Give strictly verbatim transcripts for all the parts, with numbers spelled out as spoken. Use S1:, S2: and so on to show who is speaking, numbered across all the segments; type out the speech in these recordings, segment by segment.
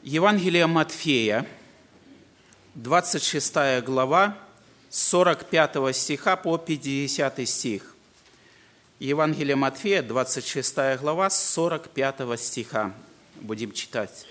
S1: Евангелие Матфея, двадцать шестая глава, с сорок пятого стиха по пятидесятый стих. Евангелие Матфея, двадцать шестая глава, с сорок пятого стиха. Будем читать.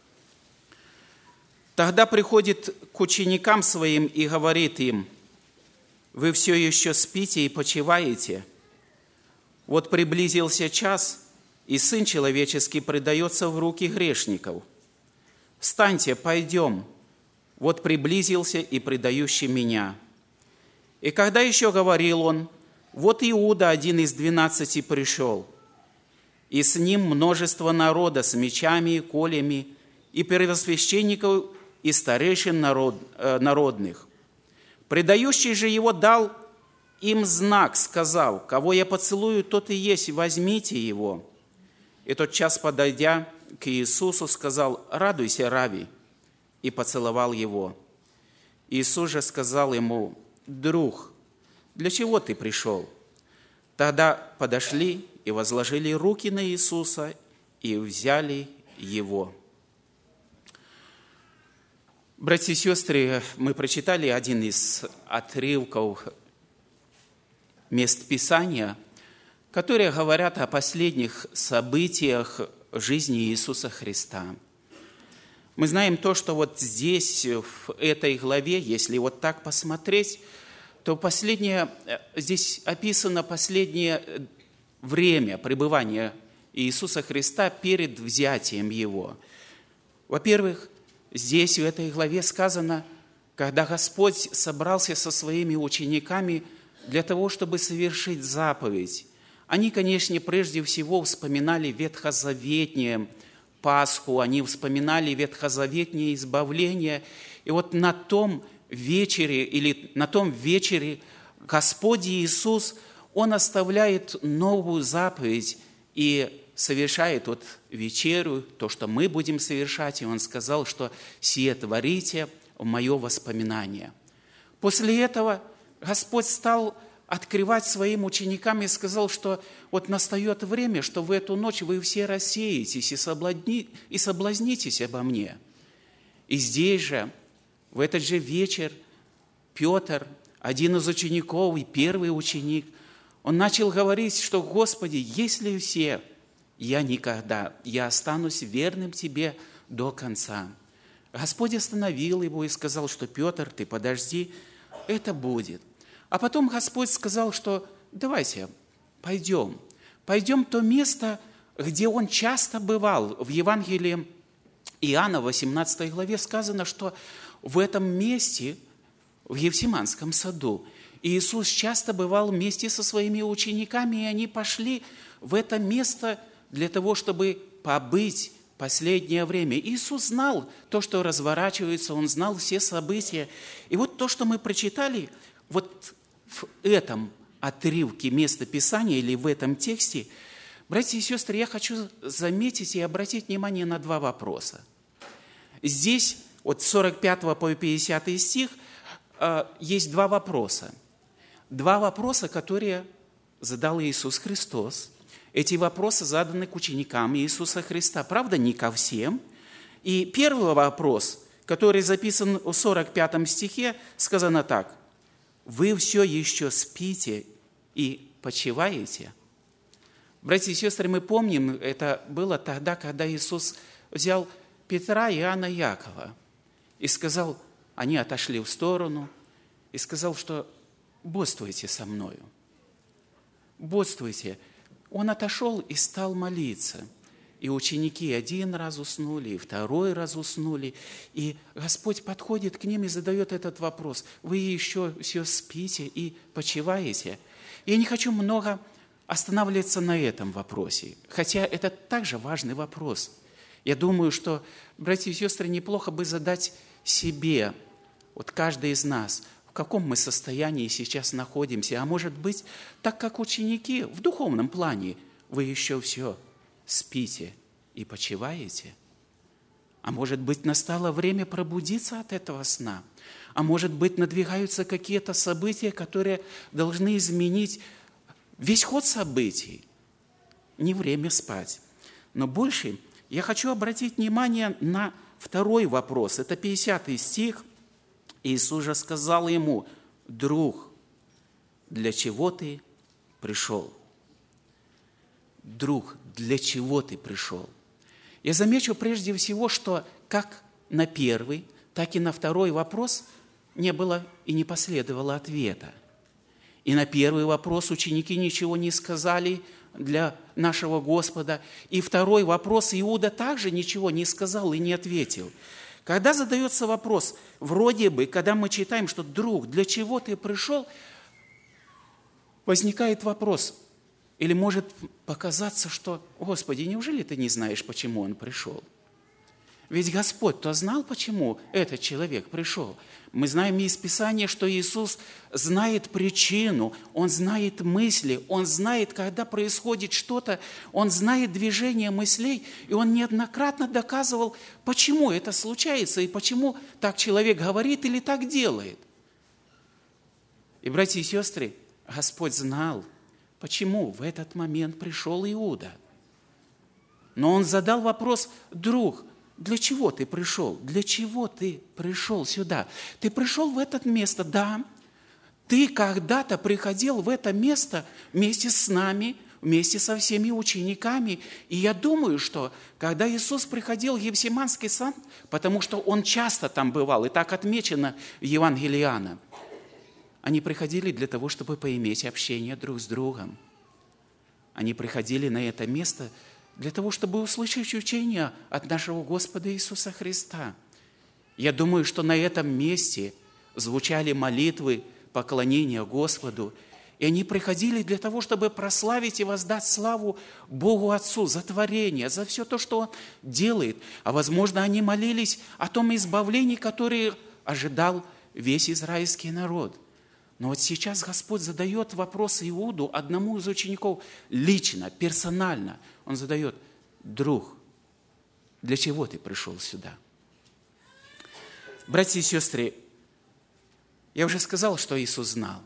S1: «Тогда приходит к ученикам своим и говорит им: вы все еще спите и почиваете? Вот приблизился час, и Сын Человеческий предается в руки грешников. Встаньте, пойдем, вот приблизился и предающий меня». И когда еще говорил он, вот Иуда, один из двенадцати, пришел, и с ним множество народа с мечами и колями, и первосвященников, и старейшин народ, э, народных. Предающий же его дал им знак, сказал: кого я поцелую, тот и есть, возьмите его. И тотчас, подойдя к Иисусу, сказал: радуйся, Рави, и поцеловал его. Иисус же сказал ему: друг, для чего ты пришел? Тогда подошли и возложили руки на Иисуса и взяли его. Братья и сестры, мы прочитали один из отрывков мест Писания, которые говорят о последних событиях жизни Иисуса Христа. Мы знаем то, что вот здесь, в этой главе, если вот так посмотреть, то последнее, здесь описано последнее время пребывания Иисуса Христа перед взятием Его. Во-первых, здесь в этой главе сказано, когда Господь собрался со своими учениками для того, чтобы совершить заповедь. Они, конечно, прежде всего вспоминали ветхозаветнее Пасху, они вспоминали ветхозаветнее избавление. И вот на том вечере, или на том вечере Господь Иисус, Он оставляет новую заповедь и совершает вот вечерю, то, что мы будем совершать, и Он сказал, что «сие творите в мое воспоминание». После этого Господь стал открывать своим ученикам и сказал, что вот настает время, что в эту ночь вы все рассеетесь и, соблазни, и соблазнитесь обо мне. И здесь же, в этот же вечер, Петр, один из учеников и первый ученик, он начал говорить, что «Господи, если все, я никогда, я останусь верным Тебе до конца». Господь остановил его и сказал, что «Петр, ты подожди, это будет». А потом Господь сказал, что давайте, пойдем. Пойдем в то место, где Он часто бывал. В Евангелии Иоанна, в восемнадцатой главе сказано, что в этом месте, в Гефсиманском саду, Иисус часто бывал вместе со своими учениками, и они пошли в это место для того, чтобы побыть последнее время. Иисус знал то, что разворачивается, Он знал все события. И вот то, что мы прочитали, вот в этом отрывке места Писания или в этом тексте, братья и сестры, я хочу заметить и обратить внимание на два вопроса. Здесь, от сорок пятого по пятидесятый стих, есть два вопроса. Два вопроса, которые задал Иисус Христос. Эти вопросы заданы к ученикам Иисуса Христа. Правда, не ко всем. И первый вопрос, который записан в сорок пятом стихе, сказано так: «Вы все еще спите и почиваете?» Братья и сестры, мы помним, это было тогда, когда Иисус взял Петра, Иоанна и Иакова и сказал, они отошли в сторону, и сказал, что «бодствуйте со мною, бодствуйте». Он отошел и стал молиться. И ученики один раз уснули, и второй раз уснули. И Господь подходит к ним и задает этот вопрос: вы еще все спите и почиваете? Я не хочу много останавливаться на этом вопросе, хотя это также важный вопрос. Я думаю, что, братья и сестры, неплохо бы задать себе, вот каждый из нас, в каком мы состоянии сейчас находимся. А может быть, так как ученики в духовном плане, вы еще все спите и почиваете? А может быть, настало время пробудиться от этого сна? А может быть, надвигаются какие-то события, которые должны изменить весь ход событий? Не время спать. Но больше я хочу обратить внимание на второй вопрос, это пятидесятый стих, Иисус же сказал ему: «Друг, для чего ты пришел?» Друг, для чего ты пришел? Я замечу прежде всего, что как на первый, так и на второй вопрос не было и не последовало ответа. И на первый вопрос ученики ничего не сказали для нашего Господа. И второй вопрос Иуда также ничего не сказал и не ответил. Когда задается вопрос, вроде бы, когда мы читаем, что «Друг, для чего ты пришел?», возникает вопрос, или может показаться, что «Господи, неужели ты не знаешь, почему он пришел?» Ведь Господь-то знал, почему этот человек пришел. Мы знаем из Писания, что Иисус знает причину, Он знает мысли, Он знает, когда происходит что-то, Он знает движение мыслей, и Он неоднократно доказывал, почему это случается, и почему так человек говорит или так делает. И, братья и сестры, Господь знал, почему в этот момент пришел Иуда. Но Он задал вопрос: «Друг, для чего ты пришел? Для чего ты пришел сюда? Ты пришел в это место, да. Ты когда-то приходил в это место вместе с нами, вместе со всеми учениками. И я думаю, что когда Иисус приходил в Гефсиманский сад, потому что Он часто там бывал, и так отмечено в Евангелии Иоанна, они приходили для того, чтобы поиметь общение друг с другом. Они приходили на это место для того, чтобы услышать учение от нашего Господа Иисуса Христа. Я думаю, что на этом месте звучали молитвы, поклонения Господу, и они приходили для того, чтобы прославить и воздать славу Богу Отцу за творение, за все то, что Он делает. А возможно, они молились о том избавлении, которое ожидал весь израильский народ. Но вот сейчас Господь задает вопрос Иуду, одному из учеников, лично, персонально. Он задает: «Друг, для чего ты пришел сюда?» Братья и сестры, я уже сказал, что Иисус знал.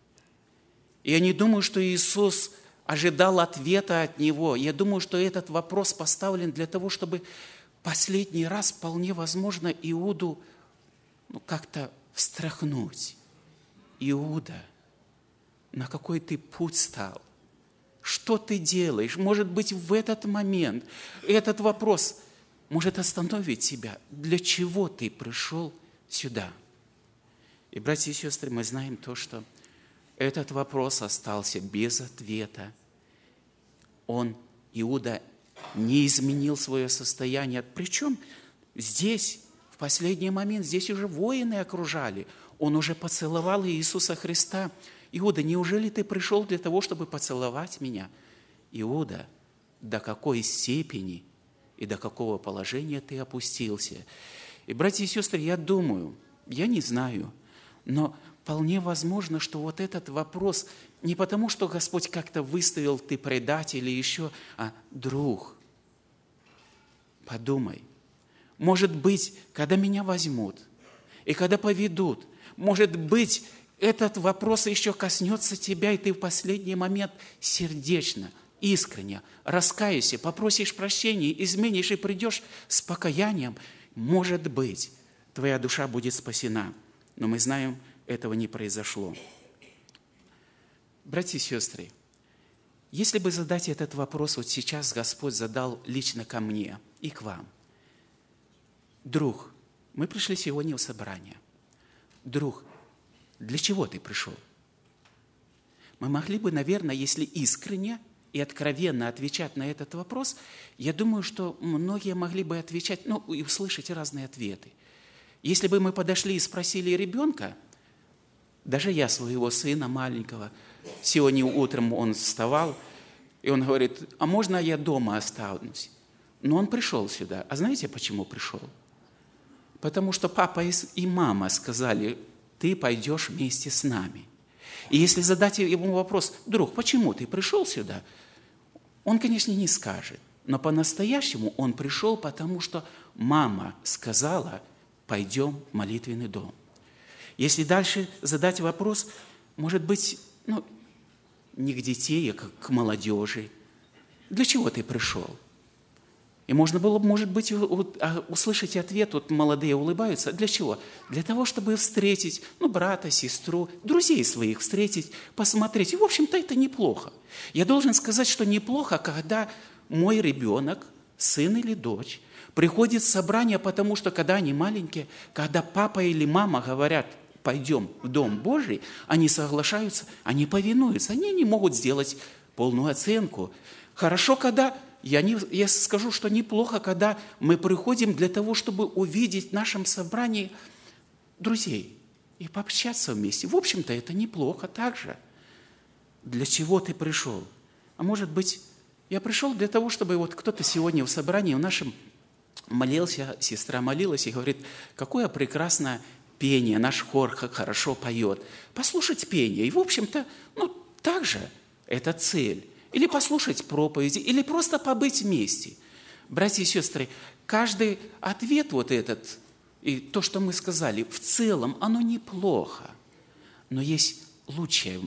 S1: И я не думаю, что Иисус ожидал ответа от Него. Я думаю, что этот вопрос поставлен для того, чтобы последний раз, вполне возможно, Иуду ну, как-то встряхнуть. Иуда, на какой ты путь стал? Что ты делаешь? Может быть, в этот момент этот вопрос может остановить тебя. Для чего ты пришел сюда? И, братья и сестры, мы знаем то, что этот вопрос остался без ответа. Он, Иуда, не изменил свое состояние. Причем здесь, в последний момент, здесь уже воины окружали. Он уже поцеловал Иисуса Христа. Иуда, неужели ты пришел для того, чтобы поцеловать меня? Иуда, до какой степени и до какого положения ты опустился? И, братья и сестры, я думаю, я не знаю, но вполне возможно, что вот этот вопрос не потому, что Господь как-то выставил ты предатель или еще, а друг, подумай. Может быть, когда меня возьмут и когда поведут, может быть, этот вопрос еще коснется тебя, и ты в последний момент сердечно, искренне раскаешься, попросишь прощения, изменишь и придешь с покаянием. Может быть, твоя душа будет спасена. Но мы знаем, этого не произошло. Братья и сестры, если бы задать этот вопрос, вот сейчас Господь задал лично ко мне и к вам. Друг, мы пришли сегодня в собрание. Друг, для чего ты пришел? Мы могли бы, наверное, если искренне и откровенно отвечать на этот вопрос, я думаю, что многие могли бы отвечать, ну, и услышать разные ответы. Если бы мы подошли и спросили ребенка, даже я своего сына маленького, сегодня утром он вставал, и он говорит: а можно я дома останусь? Но он пришел сюда. А знаете, почему пришел? Потому что папа и мама сказали: ты пойдешь вместе с нами. И если задать ему вопрос: друг, почему ты пришел сюда? Он, конечно, не скажет. Но по-настоящему он пришел, потому что мама сказала: пойдем в молитвенный дом. Если дальше задать вопрос, может быть, ну, не к детей, а к молодежи. Для чего ты пришел? И можно было бы, может быть, услышать ответ, вот молодые улыбаются. Для чего? Для того, чтобы встретить, ну, брата, сестру, друзей своих встретить, посмотреть. И, в общем-то, это неплохо. Я должен сказать, что неплохо, когда мой ребенок, сын или дочь, приходит в собрание, потому что, когда они маленькие, когда папа или мама говорят, пойдем в Дом Божий, они соглашаются, они повинуются. Они не могут сделать полную оценку. Хорошо, когда... Я, не, я скажу, что неплохо, когда мы приходим для того, чтобы увидеть в нашем собрании друзей и пообщаться вместе. В общем-то, это неплохо также. Для чего ты пришел? А может быть, я пришел для того, чтобы вот кто-то сегодня в собрании в нашем молился, сестра молилась и говорит, какое прекрасное пение, наш хор как хорошо поет. Послушать пение. И, в общем-то, ну, также это цель. Или послушать проповеди, или просто побыть вместе. Братья и сестры, каждый ответ вот этот, и то, что мы сказали, в целом, оно неплохо. Но есть лучшая,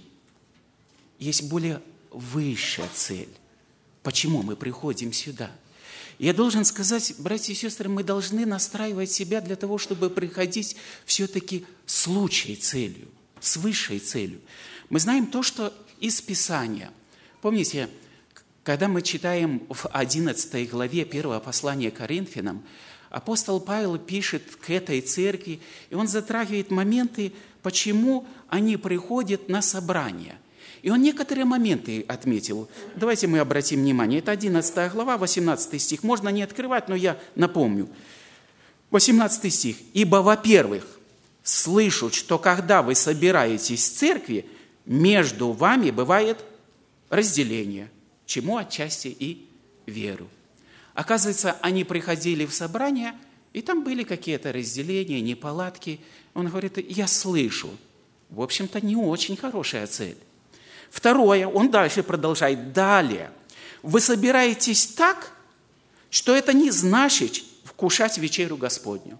S1: есть более высшая цель. Почему мы приходим сюда? Я должен сказать, братья и сестры, мы должны настраивать себя для того, чтобы приходить все-таки с лучшей целью, с высшей целью. Мы знаем то, что из Писания. Помните, когда мы читаем в одиннадцатой главе первого послания Коринфянам, апостол Павел пишет к этой церкви, и он затрагивает моменты, почему они приходят на собрание. И он некоторые моменты отметил. Давайте мы обратим внимание. Это одиннадцатая глава, восемнадцатый стих. Можно не открывать, но я напомню. восемнадцатый стих. «Ибо, во-первых, слышу, что когда вы собираетесь в церкви, между вами бывает разделение, чему отчасти и веру». Оказывается, они приходили в собрание, и там были какие-то разделения, неполадки. Он говорит, я слышу. В общем-то, не очень хорошая цель. Второе, он дальше продолжает. Далее. Вы собираетесь так, что это не значит вкушать вечерю Господню.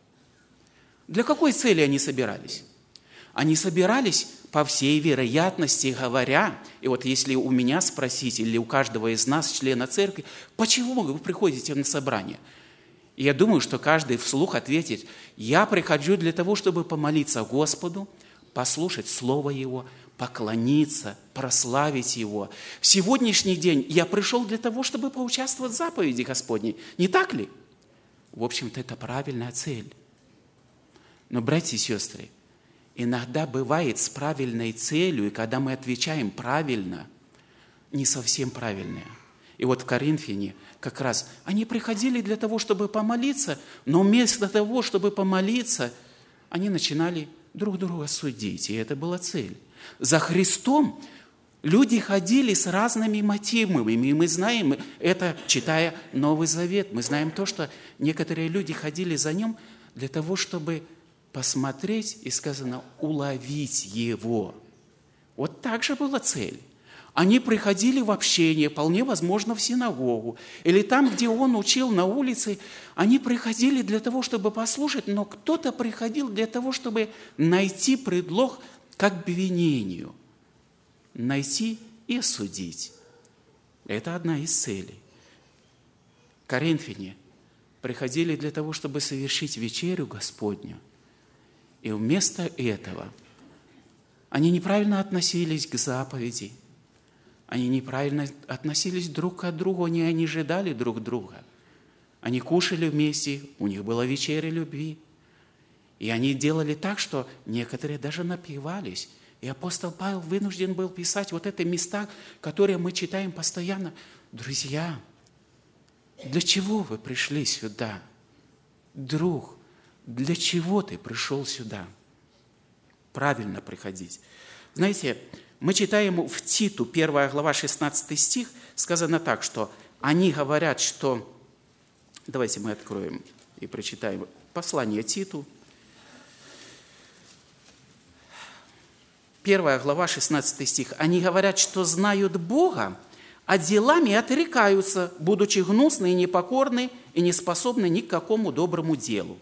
S1: Для какой цели они собирались? Они собирались, по всей вероятности говоря, и вот если у меня спросить, или у каждого из нас, члена церкви, почему вы приходите на собрание? И я думаю, что каждый вслух ответит, я прихожу для того, чтобы помолиться Господу, послушать Слово Его, поклониться, прославить Его. В сегодняшний день я пришел для того, чтобы поучаствовать в заповеди Господней. Не так ли? В общем-то, это правильная цель. Но, братья и сестры, иногда бывает с правильной целью, и когда мы отвечаем правильно, не совсем правильное. И вот в Коринфяне как раз они приходили для того, чтобы помолиться, но вместо того, чтобы помолиться, они начинали друг друга судить, и это была цель. За Христом люди ходили с разными мотивами, и мы знаем это, читая Новый Завет, мы знаем то, что некоторые люди ходили за Ним для того, чтобы посмотреть, и сказано, уловить Его. Вот так же была цель. Они приходили в общение, вполне возможно, в синагогу, или там, где Он учил на улице, они приходили для того, чтобы послушать, но кто-то приходил для того, чтобы найти предлог к обвинению, найти и осудить. Это одна из целей. Коринфяне приходили для того, чтобы совершить вечерю Господню, и вместо этого они неправильно относились к заповеди, они неправильно относились друг к другу, они не ожидали друг друга. Они кушали вместе, у них была вечеря любви. И они делали так, что некоторые даже напивались. И апостол Павел вынужден был писать вот эти места, которые мы читаем постоянно. Друзья, для чего вы пришли сюда? Друг, для чего ты пришел сюда? Правильно приходить. Знаете, мы читаем в Титу, первая глава, шестнадцатый стих, сказано так, что они говорят, что... Давайте мы откроем и прочитаем послание Титу. Первая глава, шестнадцатый стих. Они говорят, что знают Бога, а делами отрекаются, будучи гнусны и непокорны, и не способны ни к какому доброму делу.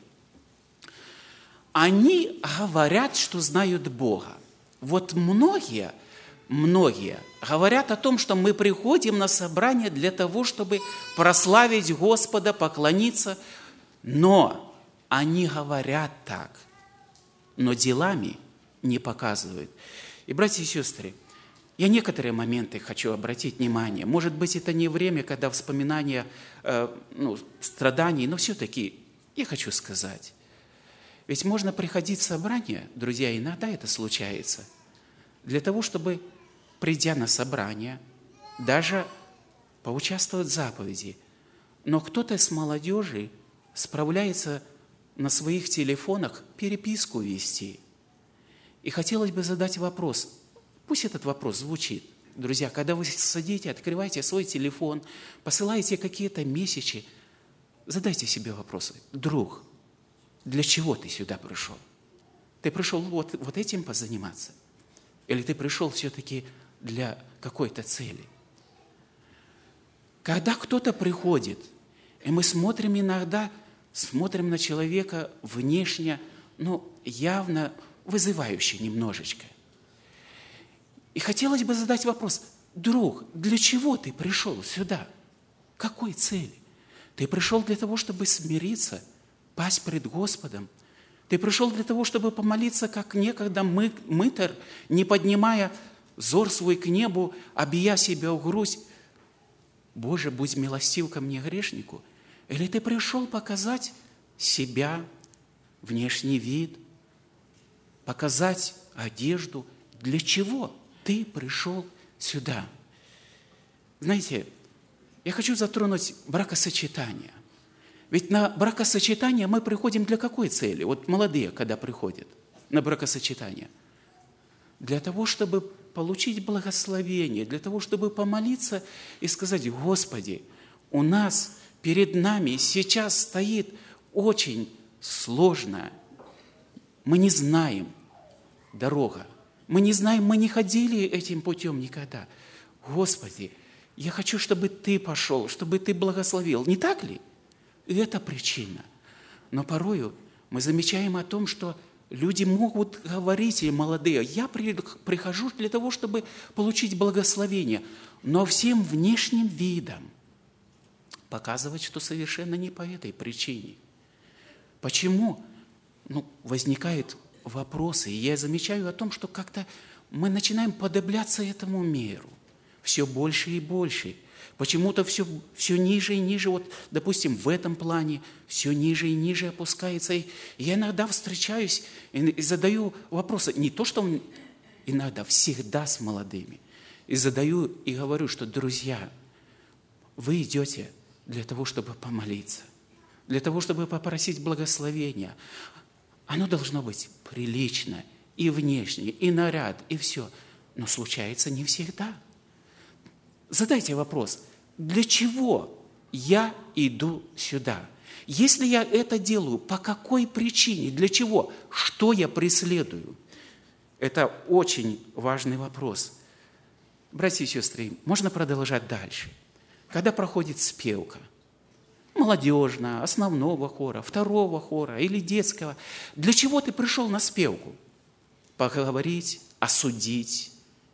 S1: Они говорят, что знают Бога. Вот многие многие говорят о том, что мы приходим на собрание для того, чтобы прославить Господа, поклониться, но они говорят так, но делами не показывают. И, братья и сестры, я некоторые моменты хочу обратить внимание. Может быть, это не время, когда вспоминание э, ну, страданий, но все-таки я хочу сказать. Ведь можно приходить в собрание, друзья, иногда это случается, для того, чтобы, придя на собрание, даже поучаствовать в заповеди. Но кто-то с молодежи справляется на своих телефонах переписку вести. И хотелось бы задать вопрос. Пусть этот вопрос звучит. Друзья, когда вы садите, открываете свой телефон, посылаете какие-то месседжи, задайте себе вопросы. Друг, для чего ты сюда пришел? Ты пришел вот, вот этим позаниматься? Или ты пришел все-таки для какой-то цели? Когда кто-то приходит, и мы смотрим иногда, смотрим на человека внешне, ну, явно вызывающе немножечко. И хотелось бы задать вопрос: друг, для чего ты пришел сюда? Какой цели? Ты пришел для того, чтобы смириться, пасть пред Господом. Ты пришел для того, чтобы помолиться, как некогда мы, мытарь, не поднимая взор свой к небу, обия себя в грудь: Боже, будь милостив ко мне, грешнику. Или ты пришел показать себя, внешний вид, показать одежду? Для чего ты пришел сюда? Знаете, я хочу затронуть бракосочетание. Ведь на бракосочетание мы приходим для какой цели? Вот молодые, когда приходят на бракосочетание. Для того, чтобы получить благословение, для того, чтобы помолиться и сказать: Господи, у нас перед нами сейчас стоит очень сложная, мы не знаем дорога, мы не знаем, мы не ходили этим путем никогда. Господи, я хочу, чтобы Ты пошел, чтобы Ты благословил. Не так ли? И это причина. Но порою мы замечаем о том, что люди могут говорить, и молодые: я прихожу для того, чтобы получить благословение, но всем внешним видом показывать, что совершенно не по этой причине. Почему? Ну, возникают вопросы, и я замечаю о том, что как-то мы начинаем подобляться этому миру все больше и больше. Почему-то все, все ниже и ниже, вот, допустим, в этом плане, все ниже и ниже опускается. И я иногда встречаюсь и, и задаю вопросы, не то, что он иногда, всегда с молодыми, и задаю и говорю, что, друзья, вы идете для того, чтобы помолиться, для того, чтобы попросить благословения. Оно должно быть прилично и внешне, и наряд, и все. Но случается не всегда. Задайте вопрос: для чего я иду сюда? Если я это делаю, по какой причине, для чего, что я преследую? Это очень важный вопрос. Братья и сестры, можно продолжать дальше. Когда проходит спевка, молодежная, основного хора, второго хора или детского, для чего ты пришел на спевку? Поговорить, осудить,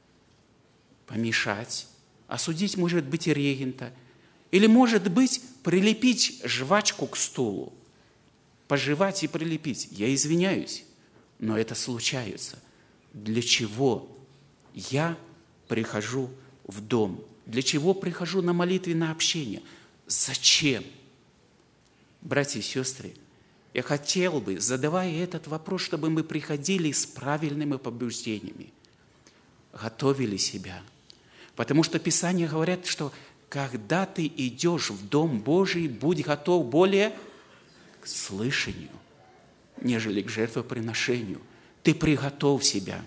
S1: помешать. Осудить, может быть, и регента. Или, может быть, прилепить жвачку к стулу. Пожевать и прилепить. Я извиняюсь, но это случается. Для чего я прихожу в дом? Для чего прихожу на молитвенное общение? Зачем? Братья и сестры, я хотел бы, задавая этот вопрос, чтобы мы приходили с правильными побуждениями, готовили себя. Потому что Писание говорит, что когда ты идешь в Дом Божий, будь готов более к слышанию, нежели к жертвоприношению. Ты приготовь себя.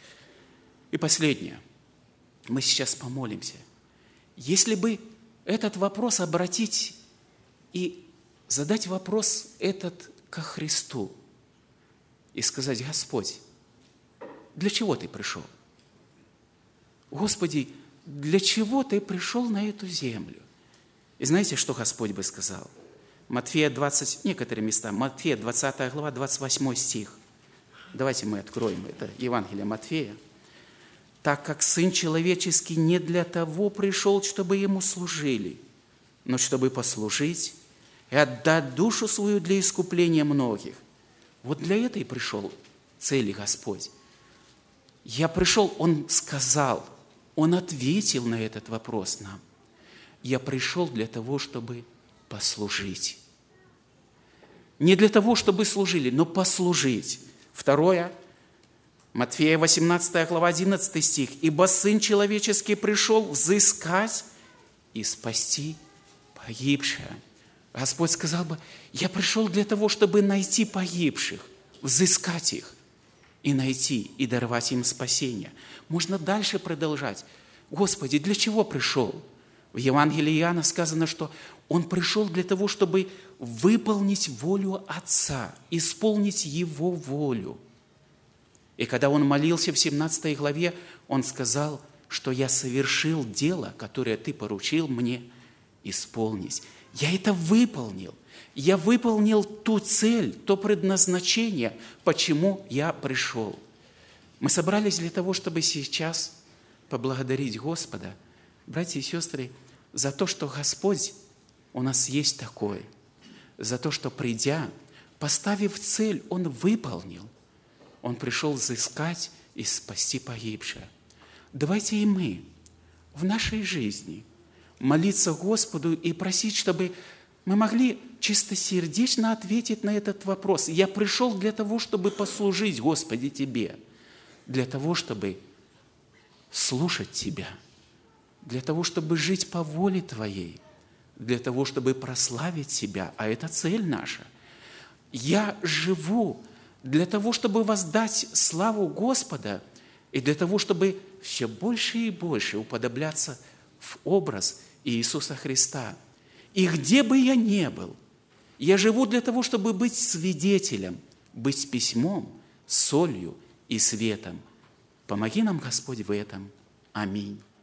S1: И последнее. Мы сейчас помолимся. Если бы этот вопрос обратить и задать вопрос этот ко Христу и сказать: Господь, для чего Ты пришел? Господи, для чего Ты пришел на эту землю? И знаете, что Господь бы сказал? Матфея двадцать, некоторые места, Матфея двадцатая глава, двадцать восьмой стих. Давайте мы откроем это, Евангелие Матфея. так как Сын Человеческий не для того пришел, чтобы Ему служили, но чтобы послужить и отдать душу свою для искупления многих». Вот для этого и пришел цели Господь. Я пришел, Он сказал, Он ответил на этот вопрос нам. Я пришел для того, чтобы послужить. Не для того, чтобы служили, но послужить. Второе, Матфея восемнадцатая глава, одиннадцатый стих. «Ибо Сын Человеческий пришел взыскать и спасти погибшее». Господь сказал бы: я пришел для того, чтобы найти погибших, взыскать их и найти, и даровать им спасение. Можно дальше продолжать. Господи, для чего пришел? В Евангелии Иоанна сказано, что Он пришел для того, чтобы выполнить волю Отца, исполнить Его волю. И когда Он молился в семнадцатой главе, Он сказал, что я совершил дело, которое Ты поручил мне исполнить. Я это выполнил. Я выполнил ту цель, то предназначение, почему я пришел. Мы собрались для того, чтобы сейчас поблагодарить Господа, братья и сестры, за то, что Господь у нас есть такой, за то, что, придя, поставив цель, Он выполнил. Он пришел взыскать и спасти погибшее. Давайте и мы в нашей жизни молиться Господу и просить, чтобы мы могли чистосердечно ответить на этот вопрос. Я пришел для того, чтобы послужить, Господи, Тебе, для того, чтобы слушать Тебя, для того, чтобы жить по воле Твоей, для того, чтобы прославить Тебя, а это цель наша. Я живу для того, чтобы воздать славу Господа и для того, чтобы все больше и больше уподобляться в образ Иисуса Христа. И где бы я ни был, я живу для того, чтобы быть свидетелем, быть письмом, солью и светом. Помоги нам, Господь, в этом. Аминь.